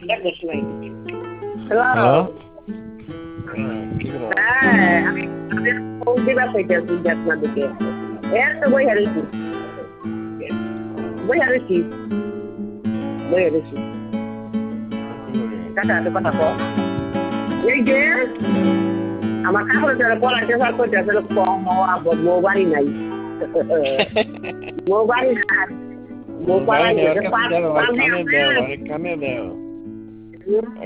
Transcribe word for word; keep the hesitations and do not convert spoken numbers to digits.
hello হ্যাঁ আমি দিবা কইতেছি আপনাদেরকে এর তো বই হারিয়েছি বই হারিয়েছি বই হারিয়েছি কাটা তো কথা কো এই যে আমার কাপড় যারা পড়াতে স্যার করতে আসলে কম মোবাইল নাই মোবাইল নাই মোবাইল কানে দাও কানে দাও